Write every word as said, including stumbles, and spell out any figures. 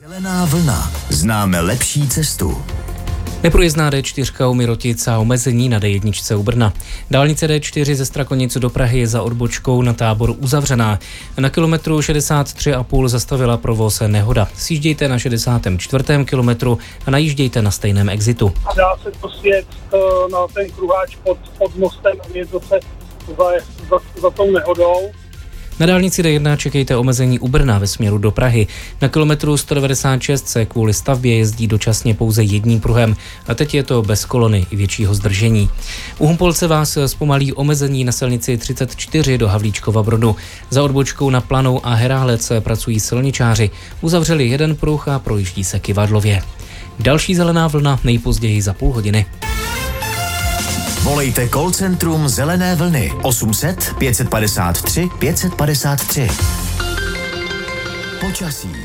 Zelená vlna. Známe lepší cestu. Neprůjezdná D čtyři u Mirotic a omezení na D jedna u Brna. Dálnice D čtyři ze Strakonic do Prahy je za odbočkou na Tábor uzavřená. Na kilometru šedesát tři a půl zastavila provoz nehoda. Sjíždějte na šedesátém čtvrtém kilometru a najíždějte na stejném exitu. Dá se to sjet na ten kruháč pod, pod mostem a vjet zase za, za, za tou nehodou. Na dálnici D jedna čekejte omezení u Brna ve směru do Prahy. Na kilometru sto devadesát šest se kvůli stavbě jezdí dočasně pouze jedním pruhem a teď je to bez kolony i většího zdržení. U Humpolce vás zpomalí omezení na silnici třicet čtyři do Havlíčkova Brodu. Za odbočkou na Planou a Herálec pracují silničáři. Uzavřeli jeden pruh a projíždí se Kyvadlově. Další zelená vlna nejpozději za půl hodiny. Volejte call centrum Zelené vlny osm set pět set padesát tři pět set padesát tři. Počasí.